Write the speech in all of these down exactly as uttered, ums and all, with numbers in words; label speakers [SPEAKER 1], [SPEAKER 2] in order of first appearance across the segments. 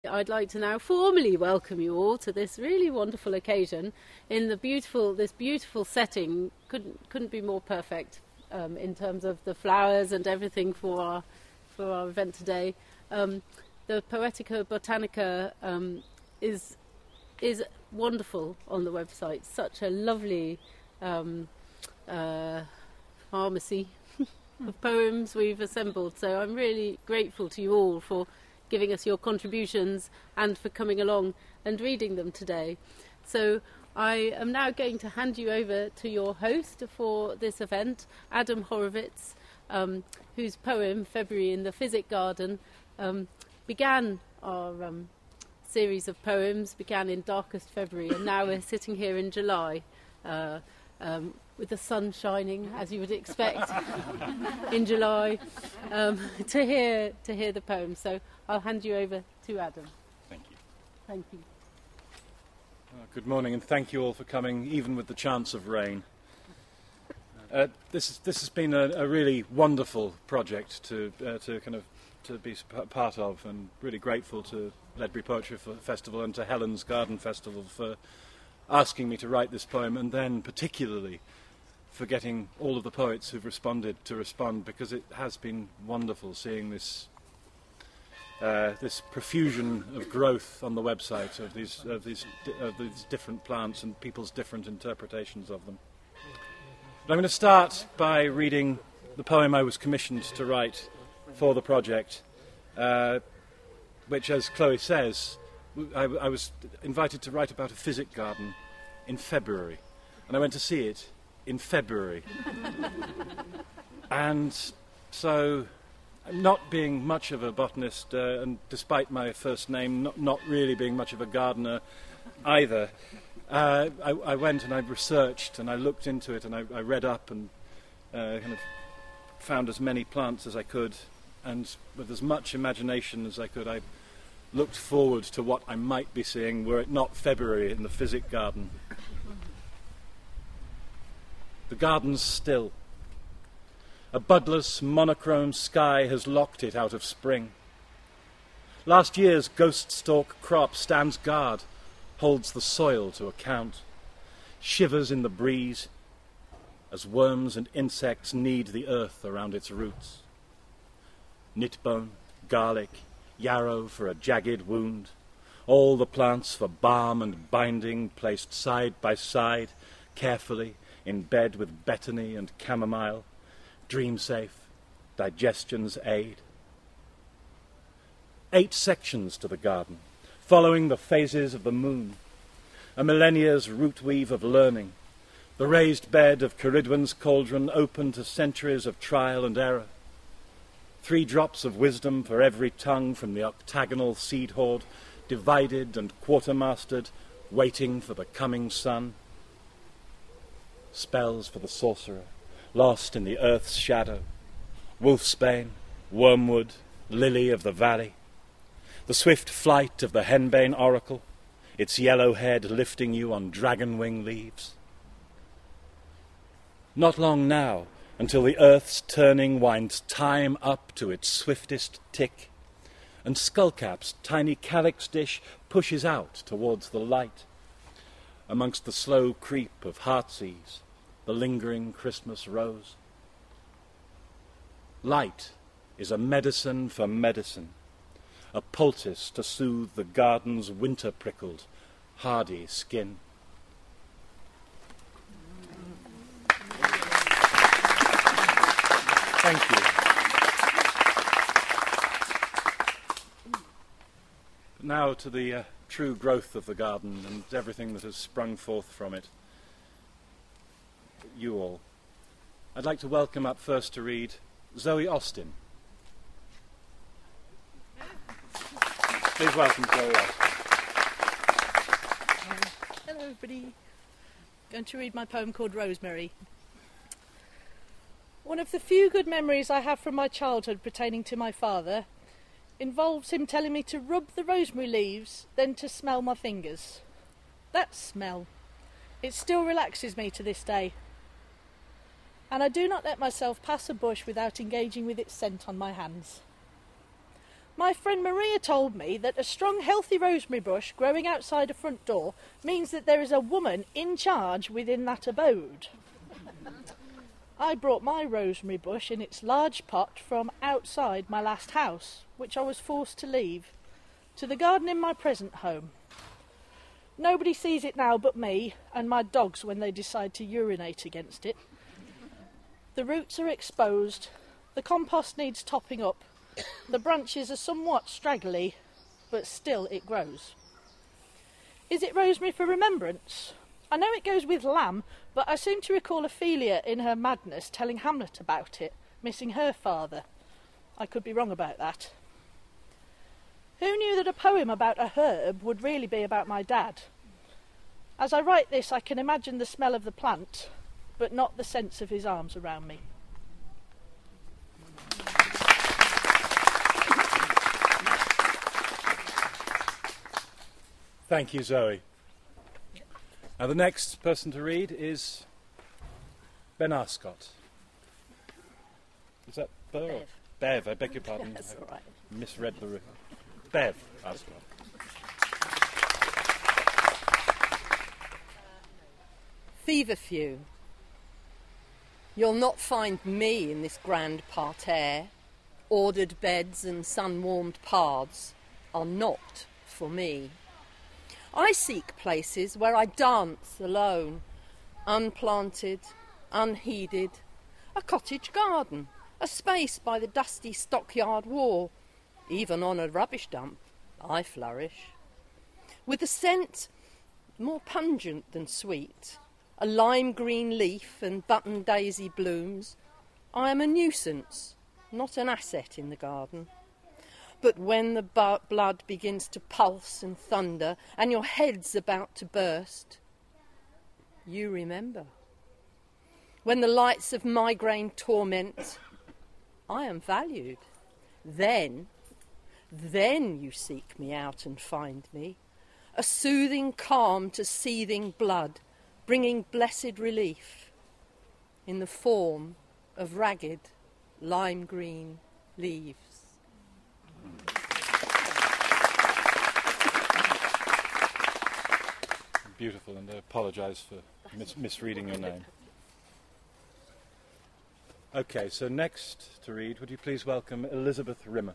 [SPEAKER 1] I'd like to now formally welcome you all to this really wonderful occasion in the beautiful, this beautiful setting. Couldn't couldn't be more perfect um, in terms of the flowers and everything for our for our event today. Um, the Poetica Botanica um, is is wonderful on the website. Such a lovely um, uh, pharmacy of poems we've assembled. So I'm really grateful to you all for giving us your contributions and for coming along and reading them today. So I am now going to hand you over to your host for this event, Adam Horowitz, um, whose poem, February in the Physic Garden, um, began our um, series of poems, began in darkest February, and now we're sitting here in July uh, um, with the sun shining, as you would expect in July, um, to hear to hear the poem. So I'll hand you over to Adam.
[SPEAKER 2] Thank you.
[SPEAKER 1] Thank you.
[SPEAKER 2] Uh, good morning, and thank you all for coming, even with the chance of rain. Uh, this is, this has been a, a really wonderful project to uh, to kind of to be p- part of, and really grateful to Ledbury Poetry Festival and to Helen's Garden Festival for asking me to write this poem, and then particularly for getting all of the poets who've responded to respond, because it has been wonderful seeing this uh, this profusion of growth on the website of these of these di- of these different plants and people's different interpretations of them. But I'm going to start by reading the poem I was commissioned to write for the project, uh, which, as Chloe says, I, I was invited to write about a physic garden in February, and I went to see it in February. And so, not being much of a botanist, uh, and despite my first name not, not really being much of a gardener either, uh, I, I went and I researched and I looked into it and I, I read up and uh, kind of found as many plants as I could, and with as much imagination as I could, I looked forward to what I might be seeing were it not February in the Physic Garden. The garden's still. A budless, monochrome sky has locked it out of spring. Last year's ghost stalk crop stands guard, holds the soil to account, shivers in the breeze as worms and insects knead the earth around its roots. Knitbone, garlic, yarrow for a jagged wound, all the plants for balm and binding placed side by side, carefully, in bed with betony and chamomile, dream safe, digestion's aid. Eight sections to the garden, following the phases of the moon, a millennia's root weave of learning, the raised bed of Ceridwen's cauldron open to centuries of trial and error, three drops of wisdom for every tongue from the octagonal seed hoard, divided and quartermastered, waiting for the coming sun. Spells for the sorcerer, lost in the earth's shadow, wolfsbane, wormwood, lily of the valley, the swift flight of the henbane oracle, its yellow head lifting you on dragon-wing leaves. Not long now, until the earth's turning winds time up to its swiftest tick, and Skullcap's tiny calyx dish pushes out towards the light, amongst the slow creep of heartsease, the lingering Christmas rose. Light is a medicine for medicine, a poultice to soothe the garden's winter-prickled, hardy skin. Thank you. Now to the uh, true growth of the garden and everything that has sprung forth from it. You all. I'd like to welcome up first to read Zoe Austin. Please welcome Zoe Austin.
[SPEAKER 3] Hello everybody. I'm going to read my poem called Rosemary. One of the few good memories I have from my childhood pertaining to my father involves him telling me to rub the rosemary leaves, then to smell my fingers. That smell. It still relaxes me to this day. And I do not let myself pass a bush without engaging with its scent on my hands. My friend Maria told me that a strong, healthy rosemary bush growing outside a front door means that there is a woman in charge within that abode. I brought my rosemary bush in its large pot from outside my last house, which I was forced to leave, to the garden in my present home. Nobody sees it now but me and my dogs when they decide to urinate against it. The roots are exposed, the compost needs topping up, the branches are somewhat straggly, but still it grows. Is it rosemary for remembrance? I know it goes with lamb, but I seem to recall Ophelia in her madness telling Hamlet about it, missing her father. I could be wrong about that. Who knew that a poem about a herb would really be about my dad? As I write this, I can imagine the smell of the plant, but not the sense of his arms around me.
[SPEAKER 2] Thank you, Zoe. Now the next person to read is Ben Arscott. Is that Bev?
[SPEAKER 4] Bev.
[SPEAKER 2] Bev, I beg your pardon.
[SPEAKER 4] That's all right.
[SPEAKER 2] I misread the... Bev Arscott.
[SPEAKER 4] Feverfew. You'll not find me in this grand parterre. Ordered beds and sun-warmed paths are not for me. I seek places where I dance alone, unplanted, unheeded, a cottage garden, a space by the dusty stockyard wall. Even on a rubbish dump, I flourish. With a scent more pungent than sweet, a lime green leaf and button daisy blooms, I am a nuisance, not an asset in the garden. But when the bu- blood begins to pulse and thunder and your head's about to burst, you remember. When the lights of migraine torment, I am valued. Then, then you seek me out and find me, a soothing calm to seething blood, bringing blessed relief in the form of ragged lime green leaves.
[SPEAKER 2] Beautiful, and I apologise for mis- misreading your name. Okay, so next to read, would you please welcome Elizabeth Rimmer.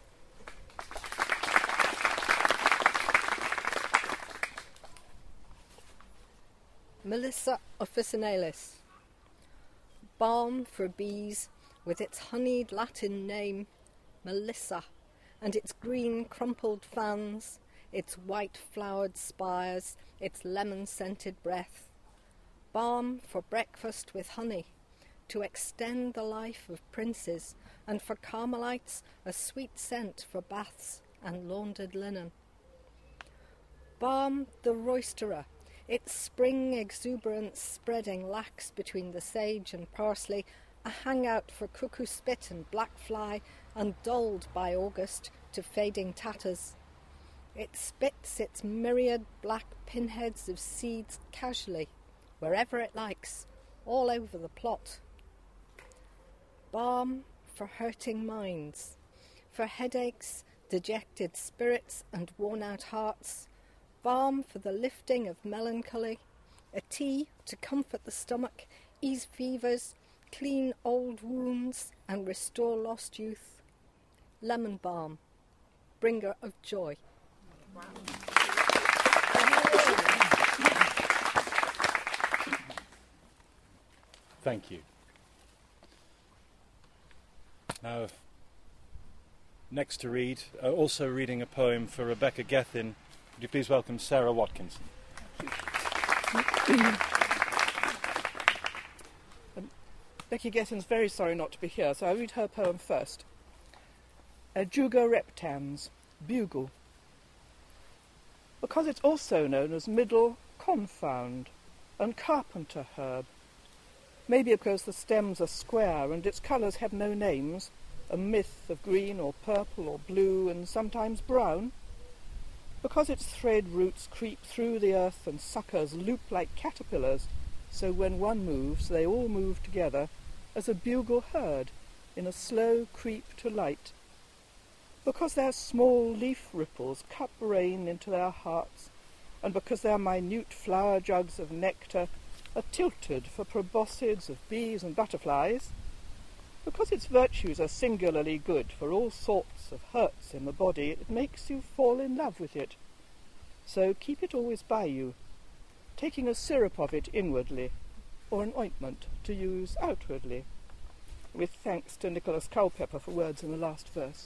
[SPEAKER 5] Melissa officinalis, balm for bees with its honeyed Latin name, Melissa, and its green crumpled fans, its white-flowered spires, its lemon-scented breath. Balm for breakfast with honey, to extend the life of princes, and for Carmelites a sweet scent for baths and laundered linen. Balm the roisterer, its spring exuberance spreading lax between the sage and parsley, a hangout for cuckoo spit and black fly, and dulled by August to fading tatters. It spits its myriad black pinheads of seeds casually, wherever it likes, all over the plot. Balm for hurting minds, for headaches, dejected spirits and worn-out hearts. Balm for the lifting of melancholy, a tea to comfort the stomach, ease fevers, clean old wounds and restore lost youth. Lemon balm, bringer of joy. Wow.
[SPEAKER 2] Thank you. Now, next to read, uh, also reading a poem for Rebecca Gethin, would you please welcome Sarah Watkinson.
[SPEAKER 6] um, Becky Gethin's very sorry not to be here, so I'll read her poem first. Ajuga reptans, bugle. Because it's also known as middle confound and carpenter herb. Maybe because the stems are square and its colours have no names, a myth of green or purple or blue and sometimes brown. Because its thread roots creep through the earth and suckers loop like caterpillars, so when one moves, they all move together as a bugle herd in a slow creep to light. because their small leaf ripples cup rain into their hearts, and because their minute flower jugs of nectar are tilted for proboscids of bees and butterflies, because its virtues are singularly good for all sorts of hurts in the body, it makes you fall in love with it. So keep it always by you, taking a syrup of it inwardly, or an ointment to use outwardly, with thanks to Nicholas Culpeper for words in the last verse.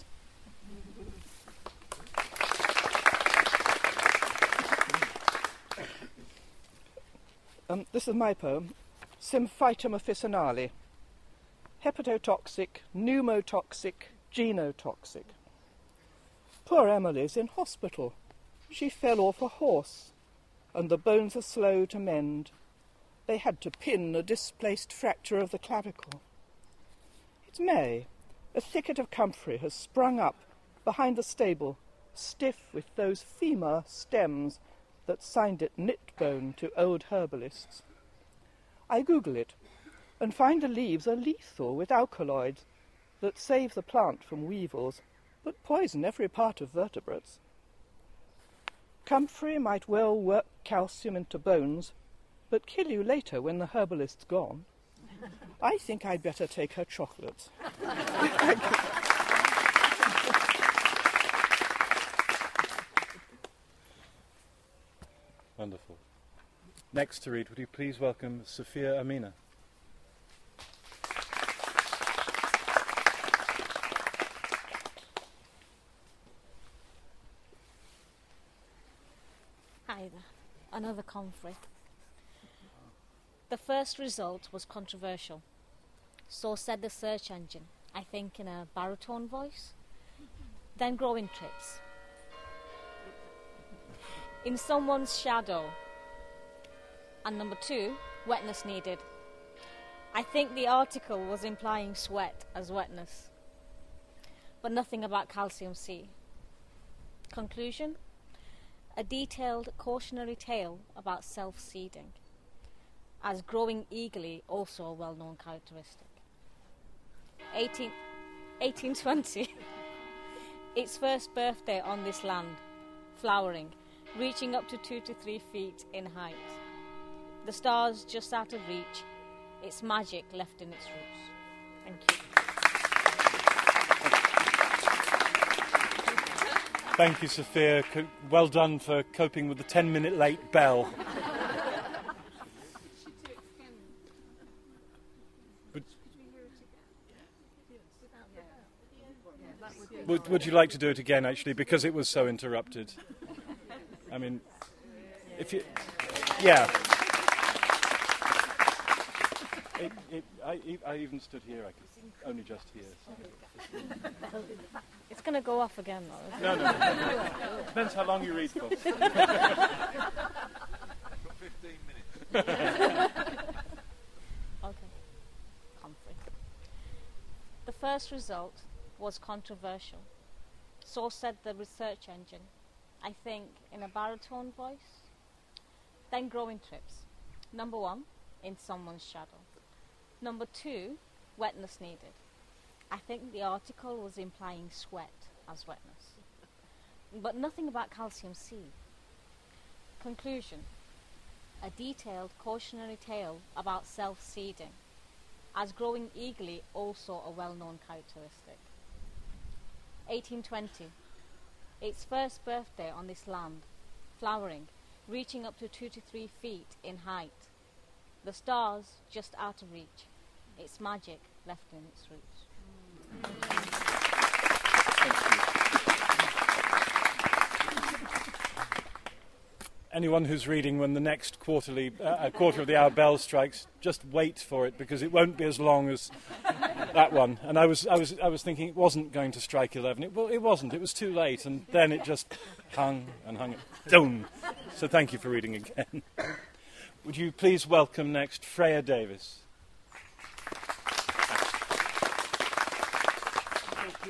[SPEAKER 6] Um, this is my poem, Symphytum officinale. Hepatotoxic, pneumotoxic, genotoxic. Poor Emily's in hospital. She fell off a horse, and the bones are slow to mend. They had to pin a displaced fracture of the clavicle. It's May. A thicket of comfrey has sprung up behind the stable, stiff with those femur stems that signed it knitbone to old herbalists. I Google it and find the leaves are lethal with alkaloids that save the plant from weevils, but poison every part of vertebrates. Comfrey might well work calcium into bones, but kill you later when the herbalist's gone. I think I'd better take her chocolates. Thank you.
[SPEAKER 2] Wonderful. Next to read, would you please welcome Sophia Amina?
[SPEAKER 7] Hi there. Another Comfrey. The first result was controversial. So said the search engine, I think in a baritone voice. Then growing trips. In someone's shadow. And number two, wetness needed. I think the article was implying sweat as wetness, but nothing about calcium C. Conclusion? A detailed cautionary tale about self-seeding, as growing eagerly also a well-known characteristic. eighteen, eighteen twenty. Its first birthday on this land, flowering, reaching up to two to three feet in height. The stars just out of reach, its magic left in its roots. Thank you.
[SPEAKER 2] Thank you, Sophia. Co- well done for coping with the ten-minute late bell. Would, would, would you like to do it again, actually, because it was so interrupted? I mean, if you... Yeah. It, it, I, I even stood here, I could only just hear. So.
[SPEAKER 7] It's going to go off again, though.
[SPEAKER 2] No, no, no, no. Depends how long you read for.
[SPEAKER 8] fifteen minutes.
[SPEAKER 7] Okay. Comfrey. The first result was controversial. So said the research engine, I think in a baritone voice. Then growing trips. Number one, in someone's shadow. Number two, wetness needed. I think the article was implying sweat as wetness, but nothing about calcium C. Conclusion, a detailed cautionary tale about self-seeding, as growing eagerly also a well-known characteristic. eighteen twenty, its first birthday on this land, flowering, reaching up to two to three feet in height. The stars just out of reach, its magic left in its roots.
[SPEAKER 2] Anyone who's reading when the next quarterly, uh, a quarter of the hour bell strikes, just wait for it, because it won't be as long as that one. And I was, I was, I was thinking it wasn't going to strike eleven. It, well, it wasn't. It was too late, and then it just hung and hung. Doom. So thank you for reading again. Would you please welcome next Freya Davis?
[SPEAKER 9] Thank you.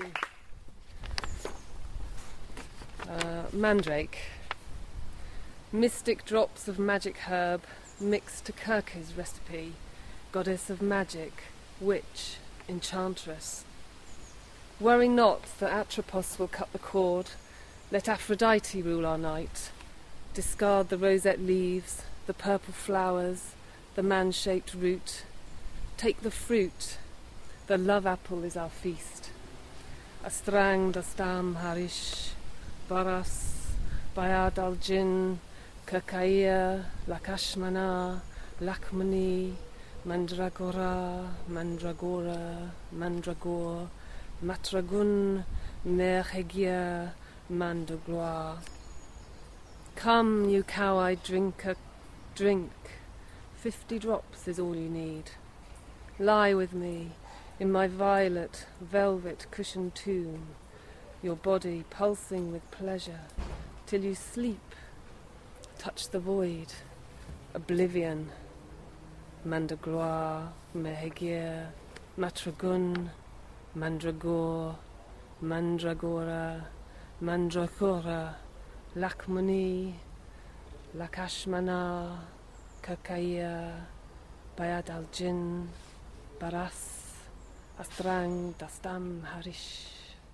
[SPEAKER 9] Uh, Mandrake. Mystic drops of magic herb mixed to Kirke's recipe. Goddess of magic, witch, enchantress. Worry not that Atropos will cut the cord. Let Aphrodite rule our night. Discard the rosette leaves, the purple flowers, the man-shaped root. Take the fruit. The love apple is our feast. Astrang dastam harish, baras, bayad al-jin, kakaya, lakashmana, lakmani, mandragora, mandragora, mandragore, matragun, merhegia, mandagloire. Come, you cow-eyed drinker, drink. Fifty drops is all you need. Lie with me in my violet, velvet cushioned tomb, your body pulsing with pleasure, till you sleep. Touch the void, oblivion. Mandagloire, Mehegir, Matragun, Mandragore, Mandragora, Mandragora, Lakmani, Lakashmana, Kakaya, Bayad al-Jin, Baras, Astrang, Dastam, Harish.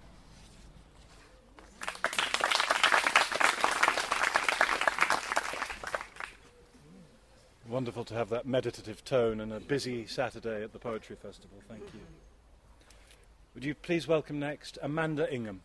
[SPEAKER 2] Wonderful to have that meditative tone and a busy Saturday at the Poetry Festival. Thank you. Would you please welcome next Amanda Ingham.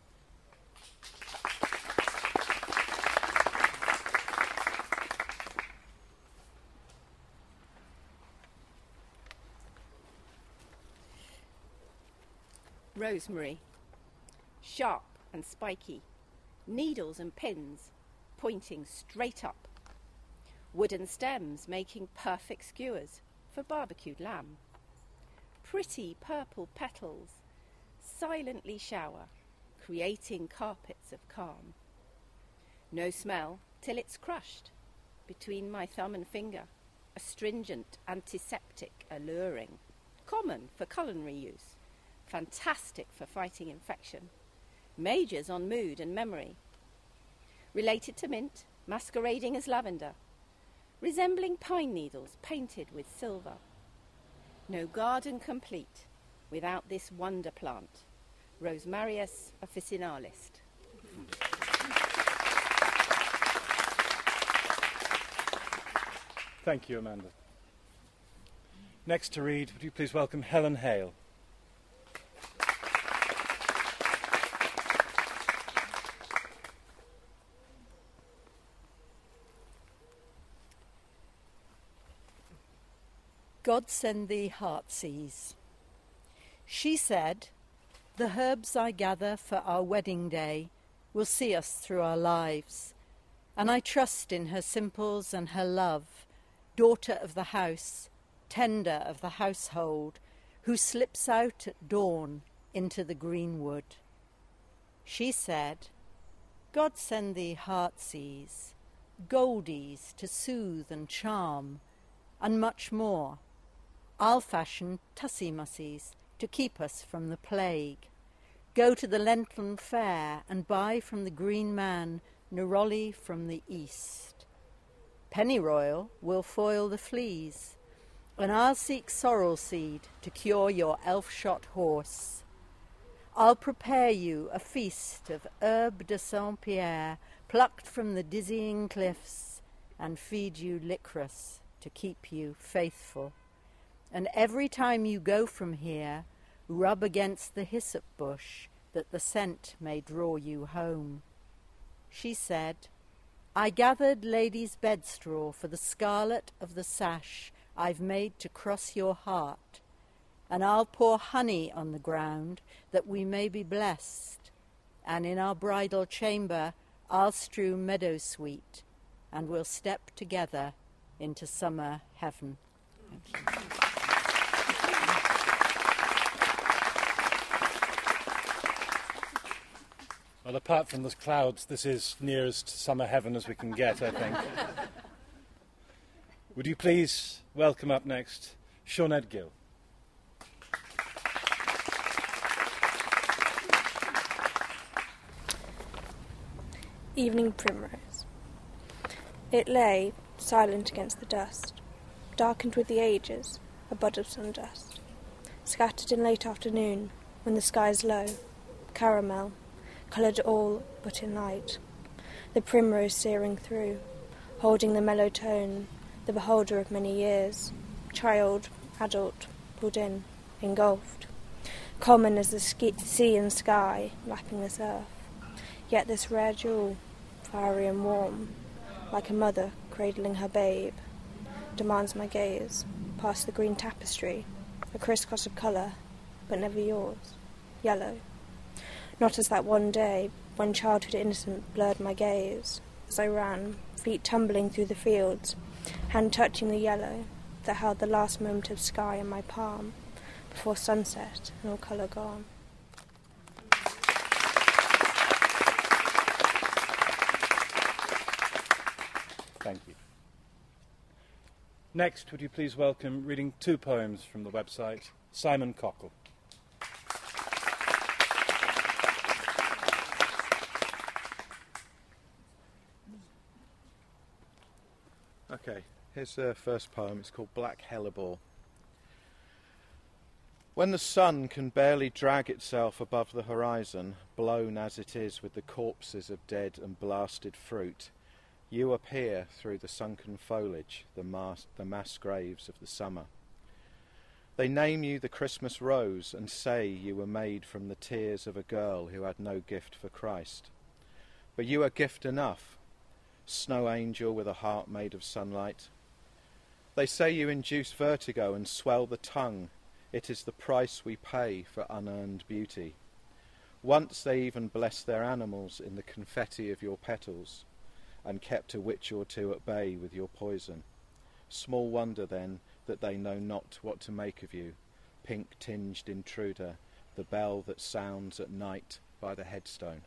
[SPEAKER 10] Rosemary. Sharp and spiky, needles and pins pointing straight up. Wooden stems making perfect skewers for barbecued lamb. Pretty purple petals silently shower, creating carpets of calm. No smell till it's crushed between my thumb and finger, astringent, antiseptic, alluring, common for culinary use, fantastic for fighting infection, majors on mood and memory. Related to mint, masquerading as lavender, resembling pine needles painted with silver. No garden complete without this wonder plant, Rosmarius officinalis.
[SPEAKER 2] Thank you, Amanda. Next to read, would you please welcome Helen Hale.
[SPEAKER 11] God send thee heartsease. She said, the herbs I gather for our wedding day will see us through our lives, and I trust in her simples and her love, daughter of the house, tender of the household, who slips out at dawn into the greenwood. She said, God send thee heartsease, goldies to soothe and charm, and much more. I'll fashion tussie-mussies to keep us from the plague. Go to the Lentland fair and buy from the green man neroli from the east. Pennyroyal will foil the fleas, and I'll seek sorrel seed to cure your elf-shot horse. I'll prepare you a feast of herbe de Saint-Pierre plucked from the dizzying cliffs, and feed you licorice to keep you faithful. And every time you go from here, rub against the hyssop bush, that the scent may draw you home. She said, I gathered lady's bedstraw for the scarlet of the sash I've made to cross your heart, and I'll pour honey on the ground, that we may be blessed, and in our bridal chamber I'll strew meadowsweet, and we'll step together into summer heaven.
[SPEAKER 2] Well, apart from the clouds, this is nearest summer heaven as we can get, I think. Would you please welcome up next Sinead Gill.
[SPEAKER 12] Evening Primrose. It lay, silent against the dust, darkened with the ages, a bud of sundust, scattered in late afternoon, when the sky's low, caramel, coloured all but in light, the primrose searing through, holding the mellow tone, the beholder of many years, child, adult, pulled in, engulfed, common as the ski- sea and sky lapping this earth. Yet this rare jewel, fiery and warm, like a mother cradling her babe, demands my gaze, past the green tapestry, a crisscross of colour, but never yours, yellow. Not as that one day when childhood innocent blurred my gaze, as I ran, feet tumbling through the fields, hand touching the yellow that held the last moment of sky in my palm, before sunset and all colour gone.
[SPEAKER 2] Thank you. Next, would you please welcome, reading two poems from the website, Simon Cockle.
[SPEAKER 13] Okay, here's the first poem. It's called Black Hellebore. When the sun can barely drag itself above the horizon, blown as it is with the corpses of dead and blasted fruit, you appear through the sunken foliage, the mass, the mass graves of the summer. They name you the Christmas rose and say you were made from the tears of a girl who had no gift for Christ. But you are gift enough, snow angel with a heart made of sunlight. They say you induce vertigo and swell the tongue. It is the price we pay for unearned beauty. Once they even blessed their animals in the confetti of your petals, and kept a witch or two at bay with your poison. Small wonder, then, that they know not what to make of you, pink-tinged intruder, the bell that sounds at night by the headstone.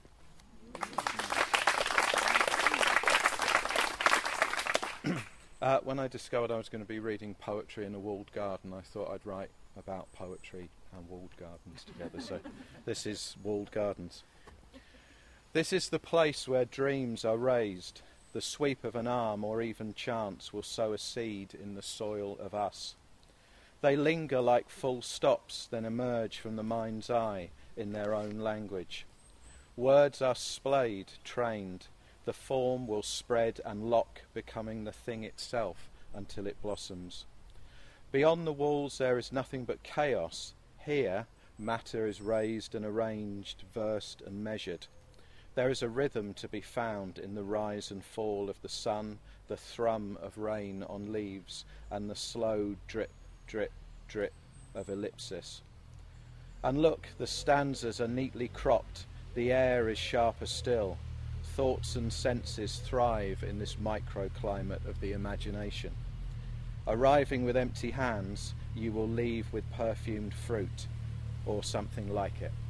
[SPEAKER 13] uh, when I discovered I was going to be reading poetry in a walled garden, I thought I'd write about poetry and walled gardens together, so this is Walled Gardens. This is the place where dreams are raised. The sweep of an arm or even chance will sow a seed in the soil of us. They linger like full stops, then emerge from the mind's eye in their own language. Words are splayed, trained. The form will spread and lock, becoming the thing itself until it blossoms. Beyond the walls there is nothing but chaos. Here, matter is raised and arranged, versed and measured. There is a rhythm to be found in the rise and fall of the sun, the thrum of rain on leaves, and the slow drip, drip, drip of ellipsis. And look, the stanzas are neatly cropped, the air is sharper still. Thoughts and senses thrive in this microclimate of the imagination. Arriving with empty hands, you will leave with perfumed fruit, or something like it.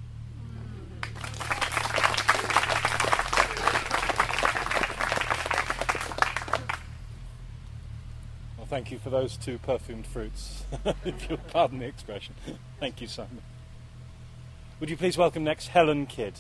[SPEAKER 2] Thank you for those two perfumed fruits, if you'll pardon the expression. Thank you, Simon. Would you please welcome next Helen Kidd.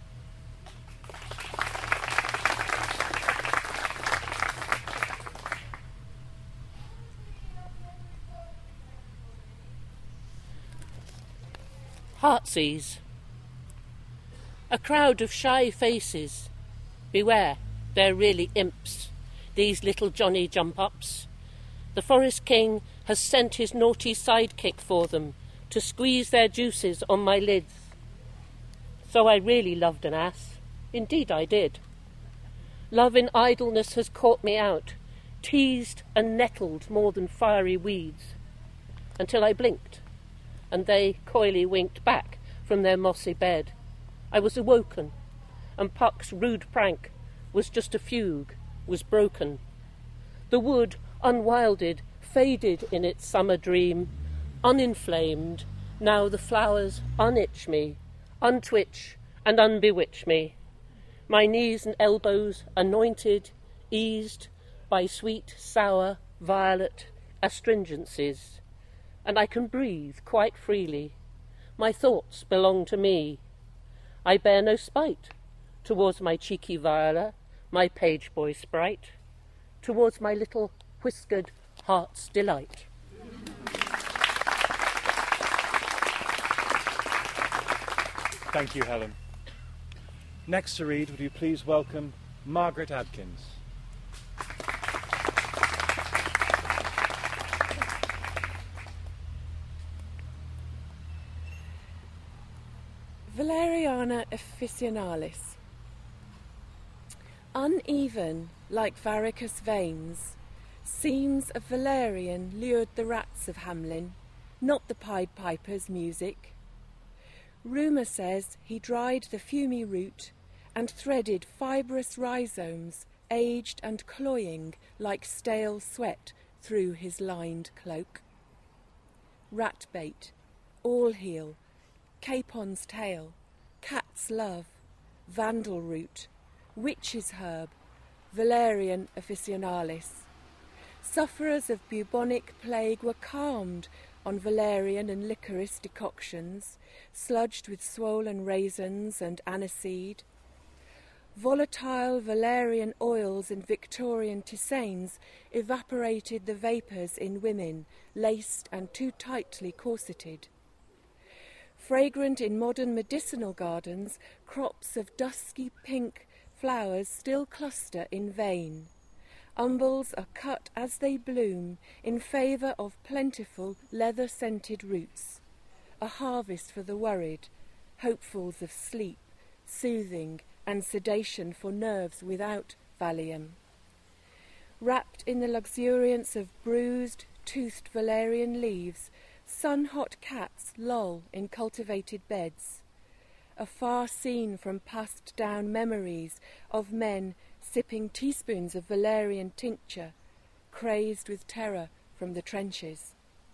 [SPEAKER 14] Heartsease. A crowd of shy faces. Beware, they're really imps, these little Johnny jump-ups. The Forest King has sent his naughty sidekick for them to squeeze their juices on my lids. So I really loved an ass. Indeed I did. Love in idleness has caught me out, teased and nettled more than fiery weeds, until I blinked, and they coyly winked back from their mossy bed. I was awoken, and Puck's rude prank was just a fugue, was broken. The wood, unwilded, faded in its summer dream, uninflamed, now the flowers unitch me, untwitch and unbewitch me. My knees and elbows anointed, eased by sweet, sour, violet astringencies, and I can breathe quite freely. My thoughts belong to me. I bear no spite towards my cheeky Viola, my page boy sprite, towards my little whiskered heart's delight.
[SPEAKER 2] Thank you, Helen. Next to read, would you please welcome Margaret Adkins.
[SPEAKER 9] Valeriana officinalis. Uneven like varicose veins, seams of valerian lured the rats of Hamlin, not the Pied Piper's music. Rumour says he dried the fumy root and threaded fibrous rhizomes, aged and cloying like stale sweat through his lined cloak. Rat bait, all heel, capon's tail, cat's love, vandal root, witch's herb, valerian officinalis. Sufferers of bubonic plague were calmed on valerian and licorice decoctions, sludged with swollen raisins and aniseed. Volatile valerian oils in Victorian tisanes evaporated the vapours in women, laced and too tightly corseted. Fragrant in modern medicinal gardens, crops of dusky pink flowers still cluster in vain. Umbels are cut as they bloom in favour of plentiful leather-scented roots, a harvest for the worried, hopefuls of sleep, soothing and sedation for nerves without Valium. Wrapped in the luxuriance of bruised, toothed valerian leaves, sun-hot cats loll in cultivated beds, a far scene from passed-down memories of men sipping teaspoons of valerian tincture, crazed with terror from the trenches.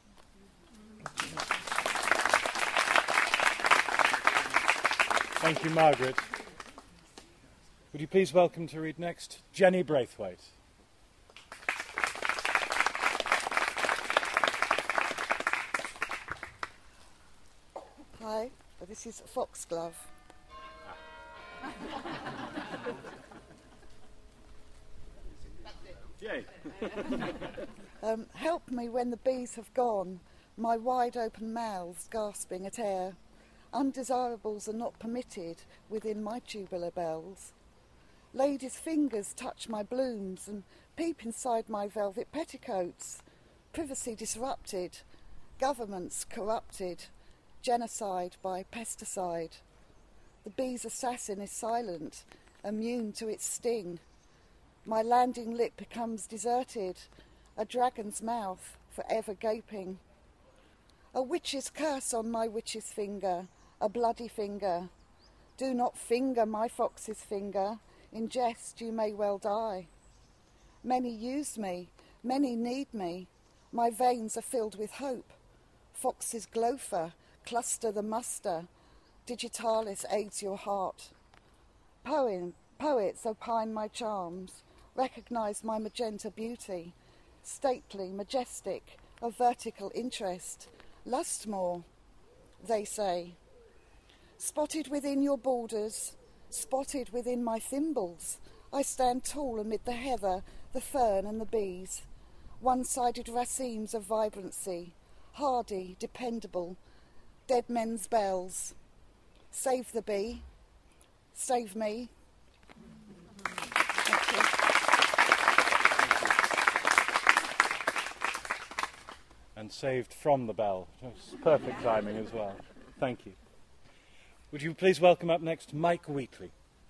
[SPEAKER 2] Thank you, Margaret. Would you please welcome to read next Jenny Braithwaite.
[SPEAKER 15] Hi, this is Foxglove.
[SPEAKER 2] Yay.
[SPEAKER 15] um, help me when the bees have gone, my wide open mouths gasping at air. Undesirables are not permitted within my tubular bells. Ladies' fingers touch my blooms and peep inside my velvet petticoats. Privacy disrupted, governments corrupted, genocide by pesticide. The bee's assassin is silent, immune to its sting. My landing lip becomes deserted, a dragon's mouth forever gaping. A witch's curse on my witch's finger, a bloody finger. Do not finger my fox's finger, in jest you may well die. Many use me, many need me, my veins are filled with hope. Foxes glofer, cluster the muster, digitalis aids your heart. Poem, poets opine my charms, recognise my magenta beauty, stately, majestic, of vertical interest, lust more, they say. Spotted within your borders, spotted within my thimbles, I stand tall amid the heather, the fern and the bees. One-sided racemes of vibrancy, hardy, dependable, dead men's bells. Save the bee, save me. Thank you.
[SPEAKER 2] And saved from the bell. That's perfect timing as well. Thank you. Would you please welcome up next Mike Wheatley.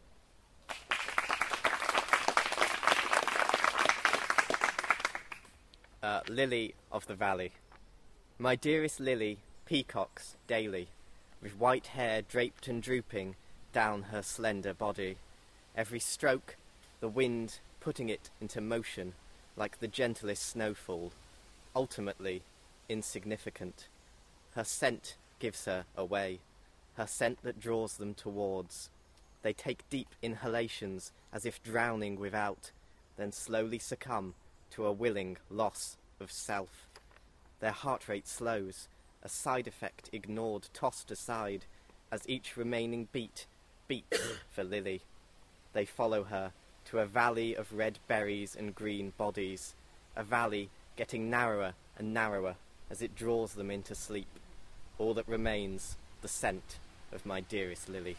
[SPEAKER 16] Uh, Lily of the Valley. My dearest Lily peacocks daily, with white hair draped and drooping down her slender body. Every stroke, the wind putting it into motion like the gentlest snowfall, ultimately insignificant. Her scent gives her away, her scent that draws them towards. They take deep inhalations as if drowning without, then slowly succumb to a willing loss of self. Their heart rate slows, a side effect ignored, tossed aside, as each remaining beat beats for Lily. They follow her to a valley of red berries and green bodies, a valley getting narrower and narrower as it draws them into sleep. All that remains, the scent of my dearest Lily.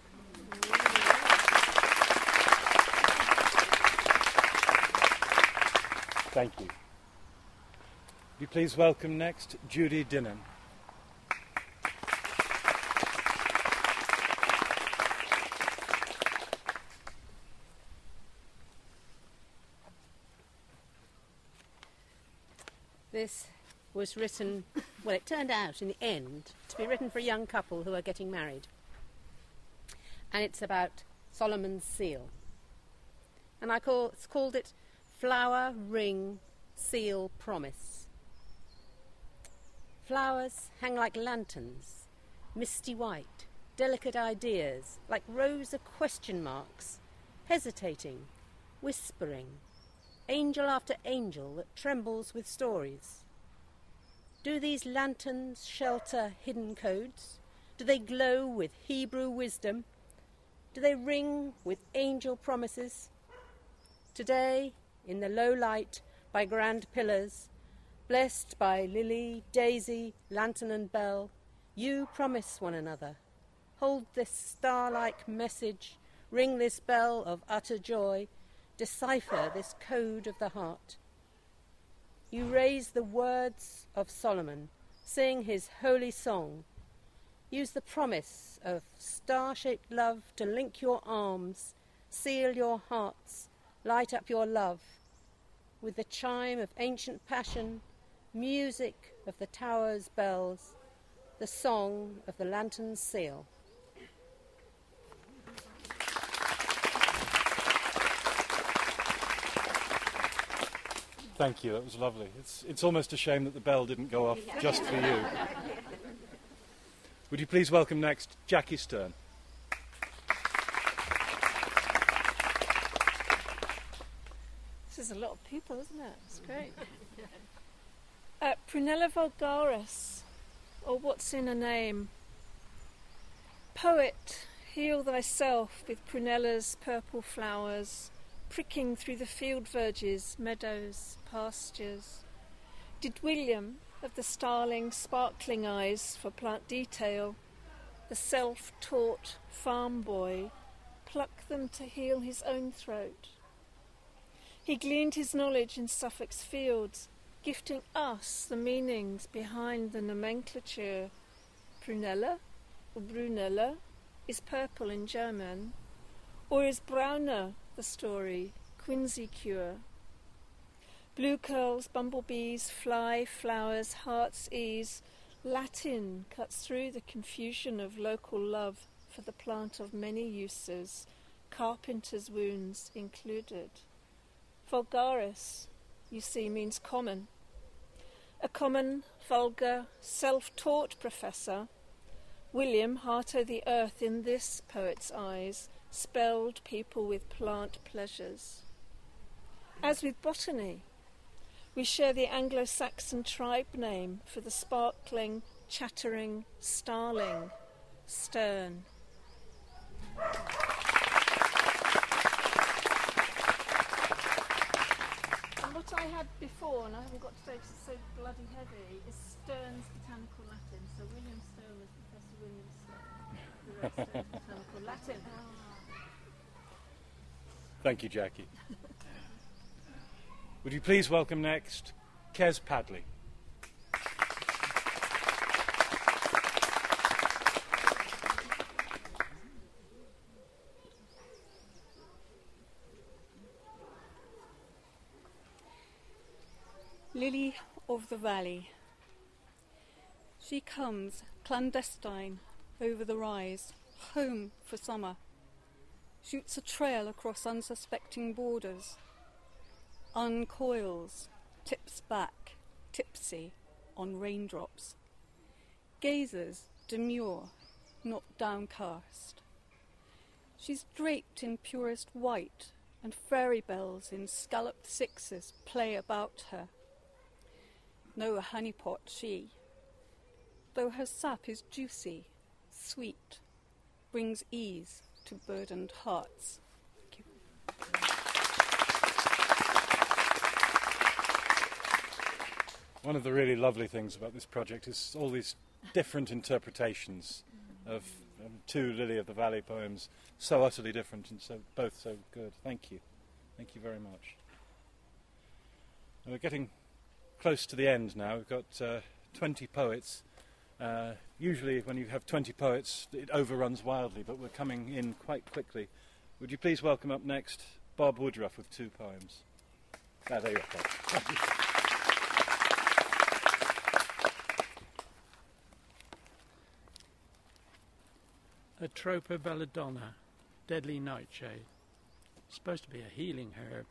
[SPEAKER 2] Thank you. Will you please welcome next Judy Dinnan.
[SPEAKER 17] This was written, well, it turned out in the end to be written for a young couple who are getting married. And it's about Solomon's seal. And I call, it's called it Flower, Ring, Seal, Promise. Flowers hang like lanterns, misty white, delicate ideas, like rows of question marks, hesitating, whispering, angel after angel that trembles with stories. Do these lanterns shelter hidden codes? Do they glow with Hebrew wisdom? Do they ring with angel promises? Today, in the low light by grand pillars, blessed by lily, daisy, lantern and bell, you promise one another. Hold this star-like message, ring this bell of utter joy, decipher this code of the heart. You raise the words of Solomon, sing his holy song. Use the promise of star-shaped love to link your arms, seal your hearts, light up your love. With the chime of ancient passion, music of the tower's bells, the song of the lantern's seal.
[SPEAKER 2] Thank you, that was lovely. It's, it's almost a shame that the bell didn't go off just for you. Would you please welcome next Jackie Stern.
[SPEAKER 18] This is a lot of people, isn't it? It's great. uh, Prunella vulgaris, or what's in a name? Poet, heal thyself with Prunella's purple flowers, pricking through the field verges, meadows, pastures. Did William, of the starling, sparkling eyes for plant detail, the self-taught farm boy, pluck them to heal his own throat? He gleaned his knowledge in Suffolk's fields, gifting us the meanings behind the nomenclature. Prunella, or Brunella, is purple in German, or is Brauner the story, quinsy cure? Blue curls, bumblebees, fly, flowers, heart's ease, Latin cuts through the confusion of local love for the plant of many uses, carpenter's wounds included. Vulgaris, you see, means common. A common, vulgar, self-taught professor, William, heart o' the earth in this poet's eyes, spelled people with plant pleasures. As with botany, we share the Anglo-Saxon tribe name for the sparkling, chattering starling, Stern. And what I had before, and I haven't got today because it's so bloody heavy, is Stern's Botanical Latin. So William Stern was Professor William Stern. The rest Stern's Botanical Latin.
[SPEAKER 2] Thank you, Jackie. Would you please welcome next Kes Padley.
[SPEAKER 19] Lily of the Valley. She comes clandestine over the rise, home for summer. Shoots a trail across unsuspecting borders, uncoils, tips back, tipsy, on raindrops. Gazes demure, not downcast. She's draped in purest white, and fairy bells in scalloped sixes play about her. No honeypot she, though her sap is juicy, sweet, brings ease to burdened hearts. Thank you.
[SPEAKER 2] One of the really lovely things about this project is all these different interpretations of um, two Lily of the Valley poems, so utterly different and so both so good. Thank you. Thank you very much. And we're getting close to the end now. We've got uh, twenty poets. Uh, usually when you have twenty poets, it overruns wildly, but we're coming in quite quickly. Would you please welcome up next Bob Woodruff with two poems. Ah, there you are, Bob.
[SPEAKER 20] Atropa belladonna, deadly nightshade. Supposed to be a healing herb.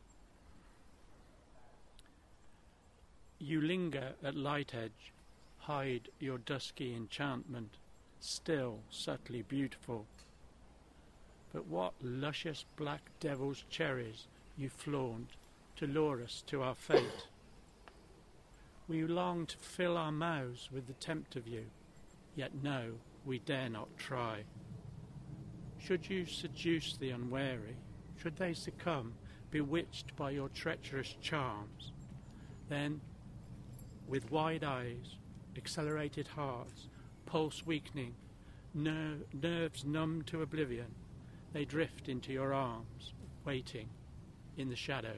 [SPEAKER 20] You linger at light edge, hide your dusky enchantment, still subtly beautiful. But what luscious black devil's cherries you flaunt to lure us to our fate. We long to fill our mouths with the tempt of you, yet no, we dare not try. Should you seduce the unwary, should they succumb, bewitched by your treacherous charms, then, with wide eyes, accelerated hearts, pulse weakening, ner- nerves numb to oblivion, they drift into your arms, waiting in the shadows.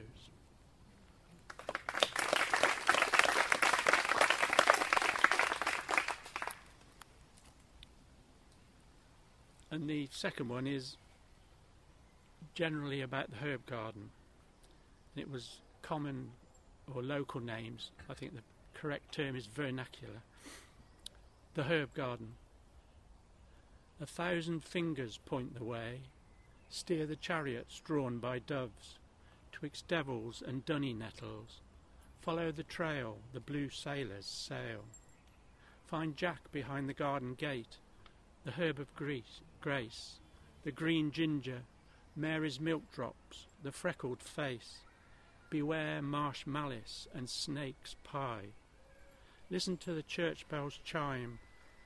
[SPEAKER 20] And the second one is generally about the herb garden. It was common or local names. I think the correct term is vernacular. The herb garden. A thousand fingers point the way, steer the chariots drawn by doves, twixt devils and dunny nettles. Follow the trail the blue sailors sail. Find Jack behind the garden gate, the herb of Greece, grace, the green ginger, Mary's milk drops, the freckled face. Beware marsh malice and snake's pie. Listen to the church bells chime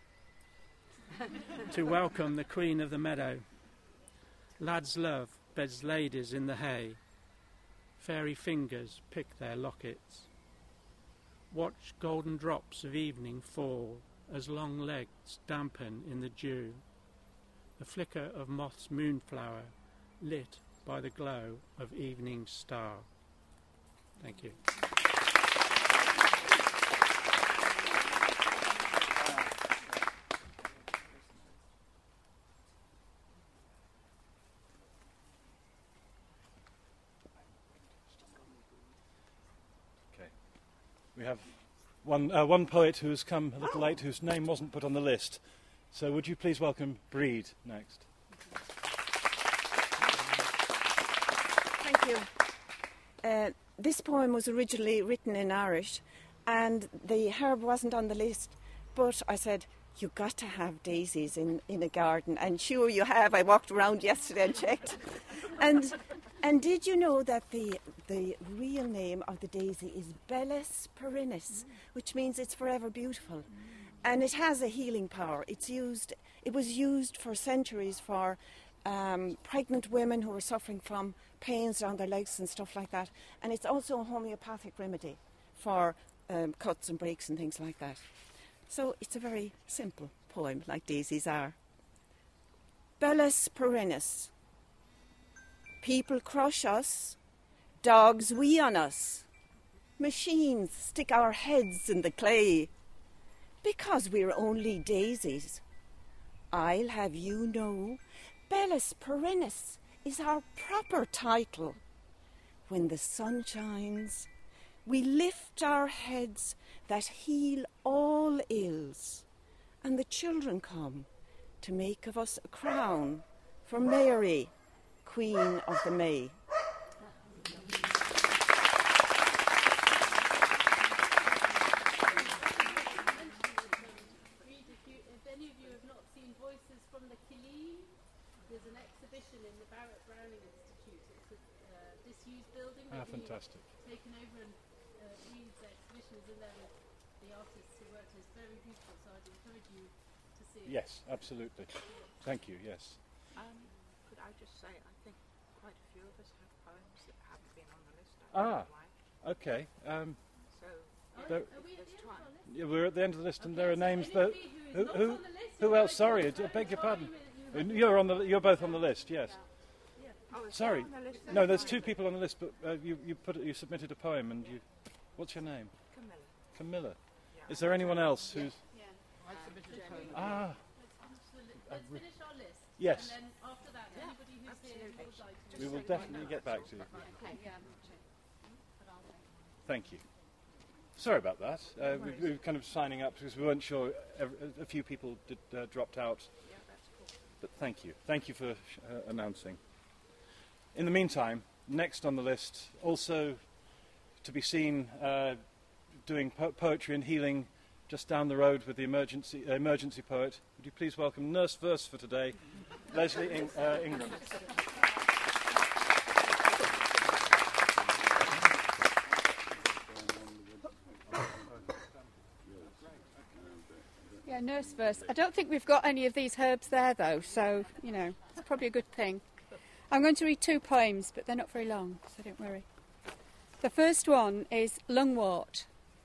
[SPEAKER 20] to welcome the queen of the meadow. Lads love beds ladies in the hay. Fairy fingers pick their lockets. Watch golden drops of evening fall as long legs dampen in the dew. The flicker of moth's moonflower lit by the glow of evening star. Thank you.
[SPEAKER 2] Okay. We have one uh, one poet who has come a little late, whose name wasn't put on the list. So would you please welcome Breed next?
[SPEAKER 21] Thank you. Uh, this poem was originally written in Irish and the herb wasn't on the list, but I said, you've got to have daisies in, in a garden, and sure you have. I walked around yesterday and checked. and and did you know that the the real name of the daisy is Bellis perennis, which means it's forever beautiful. And it has a healing power. It's used. It was used for centuries for um, pregnant women who were suffering from pains around their legs and stuff like that. And it's also a homeopathic remedy for um, cuts and breaks and things like that. So it's a very simple poem, like daisies are. Bellis perennis. People crush us, dogs wee on us, machines stick our heads in the clay. Because we're only daisies, I'll have you know, Bellis perennis is our proper title. When the sun shines, we lift our heads that heal all ills, and the children come to make of us a crown for Mary, Queen of the May.
[SPEAKER 1] There's an exhibition in the Barrett Browning Institute. It's a uh, disused building.
[SPEAKER 2] Ah, fantastic.
[SPEAKER 1] Taken over, and uh, Reed's exhibition is in there with the artists who worked. It's very beautiful, so I'd encourage you to see it.
[SPEAKER 2] Yes, absolutely. Thank you, yes.
[SPEAKER 22] Um, could I just say, I think quite a few of us have poems that haven't been on the list. I
[SPEAKER 2] Ah,
[SPEAKER 22] don't know why.
[SPEAKER 2] okay. Um,
[SPEAKER 22] So,
[SPEAKER 1] Oh,
[SPEAKER 2] There, yeah, we're at the end of the list, and there are names that. Who, who, who else? Sorry, I beg your pardon. You're on the. You're both on the list. Yes. Sorry. No, there's two people on the list, but uh, you you put it, you submitted a poem, and you. What's your name? Camilla. Camilla. Is there anyone else who's?
[SPEAKER 1] Yeah.
[SPEAKER 2] I submitted a poem. Ah.
[SPEAKER 1] Let's finish our list.
[SPEAKER 2] Yes.
[SPEAKER 1] And then after that, anybody who's here who would like to.
[SPEAKER 2] We will definitely get back to you.
[SPEAKER 1] Okay. Yeah.
[SPEAKER 2] Thank you. Sorry about that. Uh, we, we were kind of signing up because we weren't sure. A, a few people did, uh, dropped out.
[SPEAKER 10] Yeah, that's cool.
[SPEAKER 2] But thank you. Thank you for uh, announcing. In the meantime, next on the list, also to be seen uh, doing po- poetry and healing just down the road with the emergency uh, emergency poet. Would you please welcome Nurse Verse for today, Leslie In- uh, Ingram.
[SPEAKER 19] Yeah, nurse verse. I don't think we've got any of these herbs there, though, so, you know, it's probably a good thing. I'm going to read two poems, but they're not very long, so don't worry. The first one is Lungwort.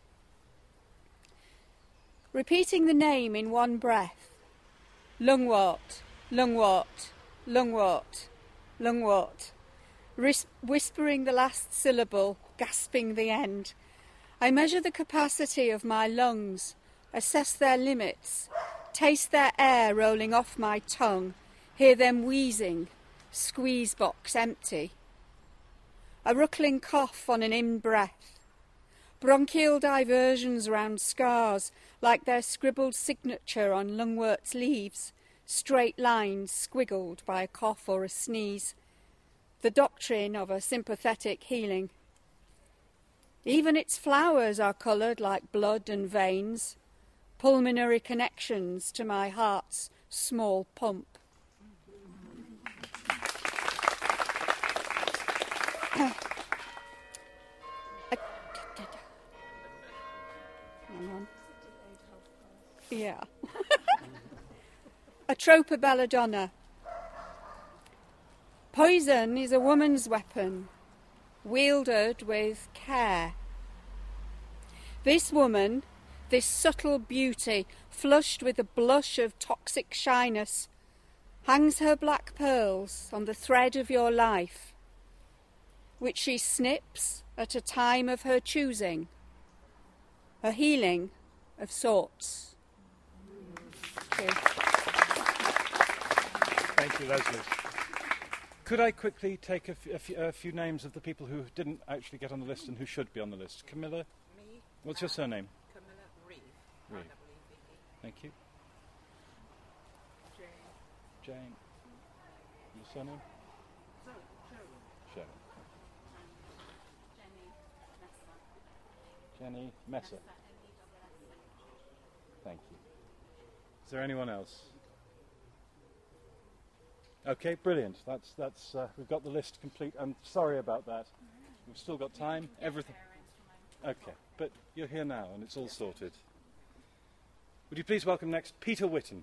[SPEAKER 19] Repeating the name in one breath. Lungwort, lungwort, lungwort, lungwort. Ris- whispering the last syllable, gasping the end. I measure the capacity of my lungs, assess their limits, taste their air rolling off my tongue, hear them wheezing, squeeze box empty. A ruckling cough on an in-breath, bronchial diversions round scars like their scribbled signature on lungwort's leaves, straight lines squiggled by a cough or a sneeze, the doctrine of a sympathetic healing. Even its flowers are coloured like blood and veins, pulmonary connections to my heart's small pump. Hang on. Yeah. Atropa belladonna. Poison is a woman's weapon, wielded with care. This woman, this subtle beauty, flushed with a blush of toxic shyness, hangs her black pearls on the thread of your life, which she snips at a time of her choosing, a healing of sorts. Thank you.
[SPEAKER 2] Thank you, Leslie. Could I quickly take a, f- a, f- a few names of the people who didn't actually get on the list and who should be on the list? Camilla?
[SPEAKER 10] Me.
[SPEAKER 2] What's your surname?
[SPEAKER 10] Camilla Reeve.
[SPEAKER 2] Reeve.
[SPEAKER 10] R E E V E.
[SPEAKER 2] Thank you.
[SPEAKER 10] Jane.
[SPEAKER 2] Jane. Your surname? Sharon. Jenny Messer. Thank you. Is there anyone else? Okay, brilliant. That's that's. Uh, we've got the list complete. I'm sorry about that. We've still got time. Everything. Okay, but you're here now, and it's all sorted. Would you please welcome next Peter Whitten?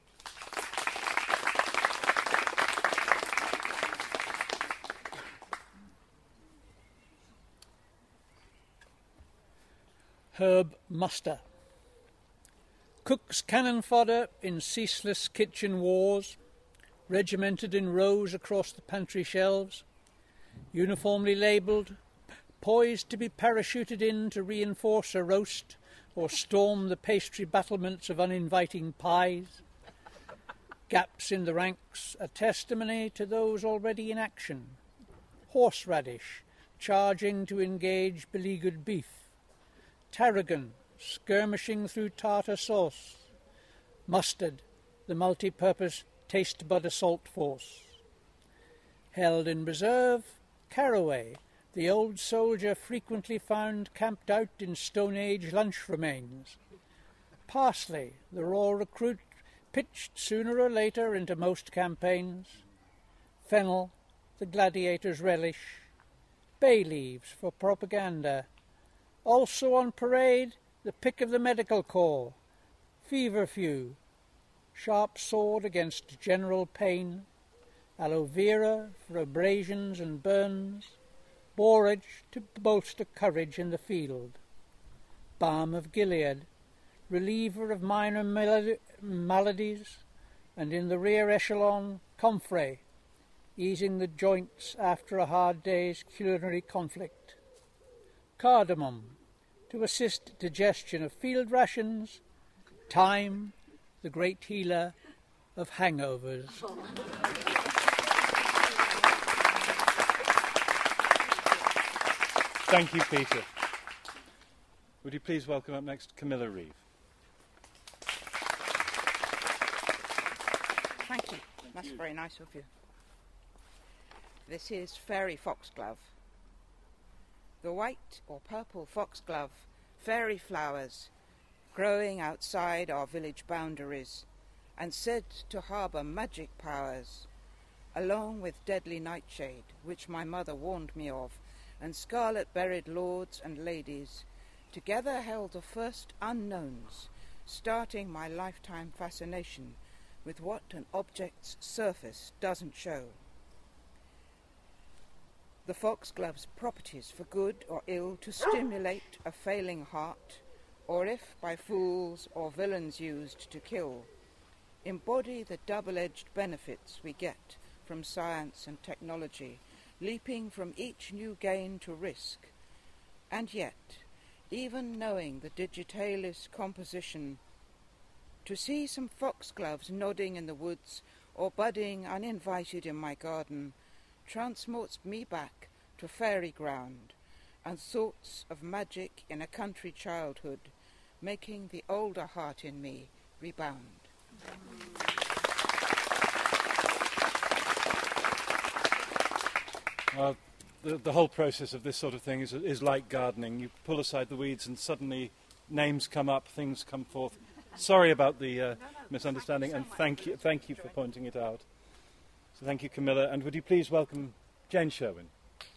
[SPEAKER 3] Herb muster. Cook's cannon fodder in ceaseless kitchen wars, regimented in rows across the pantry shelves, uniformly labelled, poised to be parachuted in to reinforce a roast or storm the pastry battlements of uninviting pies. Gaps in the ranks, a testimony to those already in action. Horseradish, charging to engage beleaguered beef. Tarragon, skirmishing through tartar sauce. Mustard, the multi-purpose taste bud assault force. Held in reserve, caraway, the old soldier frequently found camped out in Stone Age lunch remains. Parsley, the raw recruit pitched sooner or later into most campaigns. Fennel, the gladiator's relish. Bay leaves for propaganda. Also on parade, the pick of the medical corps. Feverfew, sharp sword against general pain, aloe vera for abrasions and burns, borage to bolster courage in the field. balm of Gilead, reliever of minor melody- maladies, and in the rear echelon, comfrey, easing the joints after a hard day's culinary conflict. Cardamom, to assist digestion of field rations. Thyme, the great healer of hangovers.
[SPEAKER 2] Thank you, Peter. Would you please welcome up next Camilla Reeve?
[SPEAKER 4] Thank you.
[SPEAKER 2] Thank
[SPEAKER 4] That's
[SPEAKER 2] you.
[SPEAKER 4] very nice of you. This is fairy foxglove. The white or purple foxglove, fairy flowers, growing outside our village boundaries, and said to harbour magic powers, along with deadly nightshade, which my mother warned me of, and scarlet-berried lords and ladies, together held the first unknowns, starting my lifetime fascination with what an object's surface doesn't show. The foxglove's properties for good or ill to stimulate a failing heart, or if by fools or villains used to kill, embody the double-edged benefits we get from science and technology, leaping from each new gain to risk. And yet, even knowing the digitalis composition, to see some foxgloves nodding in the woods or budding uninvited in my garden transports me back to fairy ground and thoughts of magic in a country childhood, making the older heart in me rebound.
[SPEAKER 2] Well, the, the whole process of this sort of thing is, is like gardening. You pull aside the weeds and suddenly names come up, things come forth. Sorry about the uh, misunderstanding, and thank you, thank you for pointing it out. So thank you, Camilla, and would you please welcome Jane Sherwin.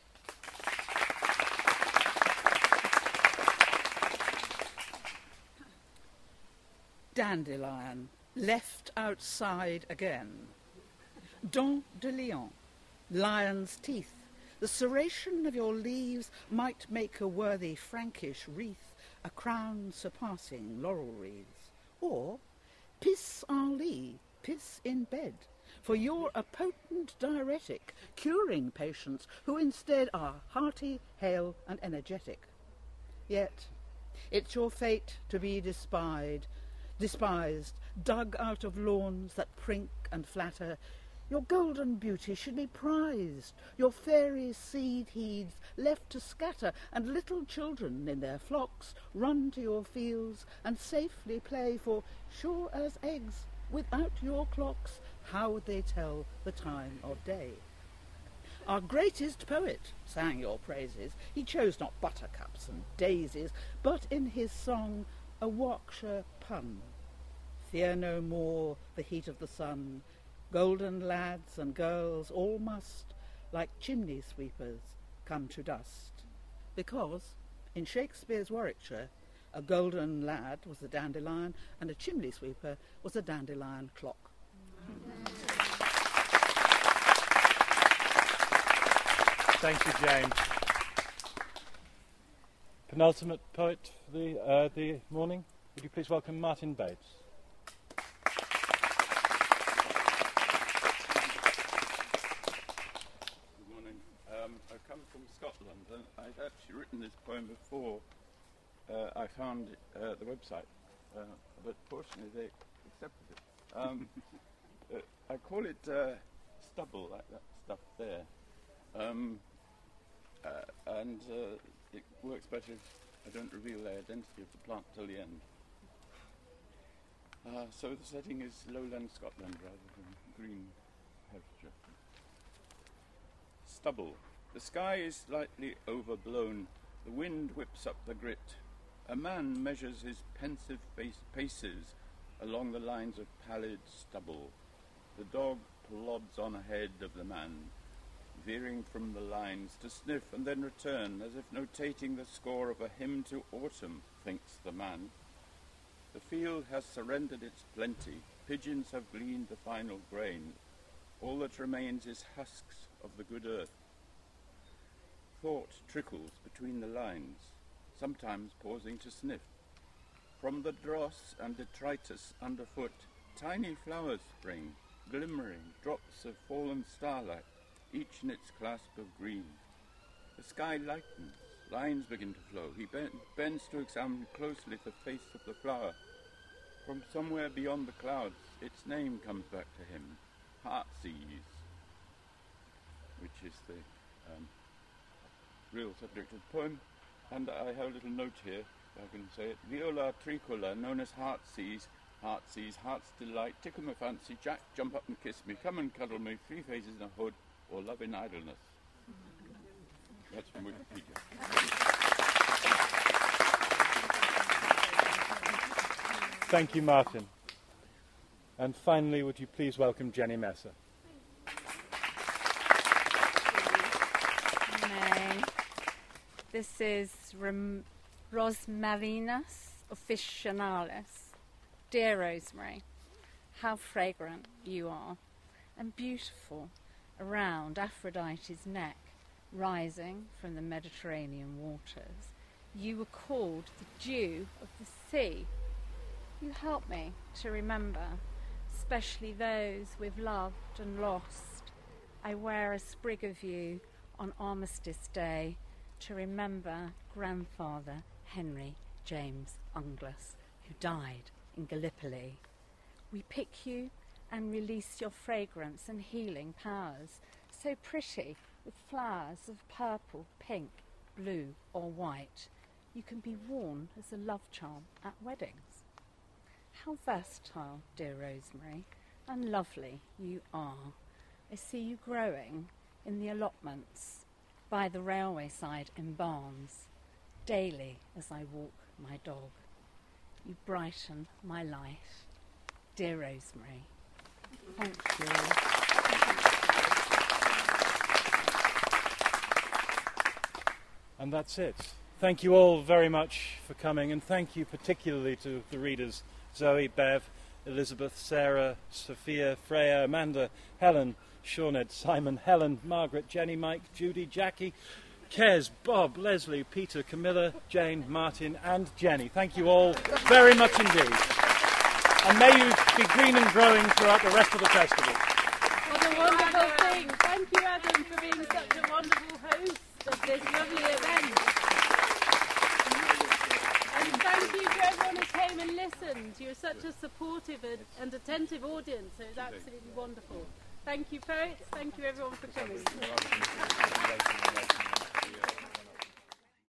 [SPEAKER 5] Dandelion, left outside again. Dent de lion, lion's teeth. The serration of your leaves might make a worthy Frankish wreath, a crown surpassing laurel wreaths. Or pissenlit, piss in bed, for you're a potent diuretic, curing patients who instead are hearty, hale and energetic. Yet it's your fate to be despised, despised, dug out of lawns that prink and flatter. Your golden beauty should be prized, your fairy seed heeds left to scatter, and little children in their flocks run to your fields and safely play, for sure as eggs, without your clocks, how would they tell the time of day? Our greatest poet sang your praises. He chose not buttercups and daisies, but in his song a Warwickshire pun. Fear no more the heat of the sun. Golden lads and girls all must, like chimney sweepers, come to dust. Because in Shakespeare's Warwickshire, a golden lad was a dandelion and a chimney sweeper was a dandelion clock.
[SPEAKER 2] Thank you, Jane. Penultimate poet for the, uh, the morning. Would you please welcome Martin Bates?
[SPEAKER 23] Good morning. Um, I come from Scotland, and I'd actually written this poem before uh, I found uh, the website, uh, but fortunately they accepted it. Um, uh, I call it uh, stubble, like that stuff there. Um, uh, and uh, it works better if I don't reveal the identity of the plant till the end. Uh, so the setting is lowland Scotland rather than green Herefordshire. Stubble. The sky is slightly overblown. The wind whips up the grit. A man measures his pensive face paces along the lines of pallid stubble. The dog plods on ahead of the man, veering from the lines to sniff and then return, as if notating the score of a hymn to autumn, thinks the man. The field has surrendered its plenty. Pigeons have gleaned the final grain. All that remains is husks of the good earth. Thought trickles between the lines. sometimes pausing to sniff. From the dross and detritus underfoot, tiny flowers spring, glimmering drops of fallen starlight, each in its clasp of green. The sky lightens, lines begin to flow. He ben- bends to examine closely the face of the flower. From somewhere beyond the clouds, its name comes back to him, Heartsease, which is the um, real subject of the poem. And I have a little note here, if I can say it. Viola tricola, known as Heartsease, Heartsease, Heart's Delight, tickle my fancy, Jack, jump up and kiss me, come and cuddle me, three faces in a hood, or love in idleness. That's from Wikipedia.
[SPEAKER 2] Thank you, Martin. And finally, would you please welcome Jenny Messer?
[SPEAKER 6] Morning. This is Rom- Rosmarinus officinalis. Dear Rosemary, how fragrant you are, and beautiful around Aphrodite's neck, rising from the Mediterranean waters. You were called the dew of the sea. You help me to remember, especially those we've loved and lost. I wear a sprig of you on Armistice Day to remember grandfather Henry James Unglas, who died in Gallipoli. We pick you and release your fragrance and healing powers, so pretty with flowers of purple, pink, blue or white. You can be worn as a love charm at weddings. How versatile, dear Rosemary, and lovely you are. I see you growing in the allotments by the railway side in Barnes, daily as I walk my dog. You brighten my life, dear Rosemary. Thank you.
[SPEAKER 2] And that's it. Thank you all very much for coming, and thank you particularly to the readers, Zoe, Bev, Elizabeth, Sarah, Sophia, Freya, Amanda, Helen, Shawned, Simon, Helen, Margaret, Jenny, Mike, Judy, Jackie, Kez, Bob, Leslie, Peter, Camilla, Jane, Martin and Jenny. Thank you all very much indeed. And may you be green and growing throughout the rest of the festival.
[SPEAKER 1] What a wonderful thing. Thank you, Adam, for being such a wonderful host of this lovely event. And thank you to everyone who came and listened. You're such a supportive and, and attentive audience. It was absolutely wonderful. Thank you, poets. Thank you, everyone, for coming.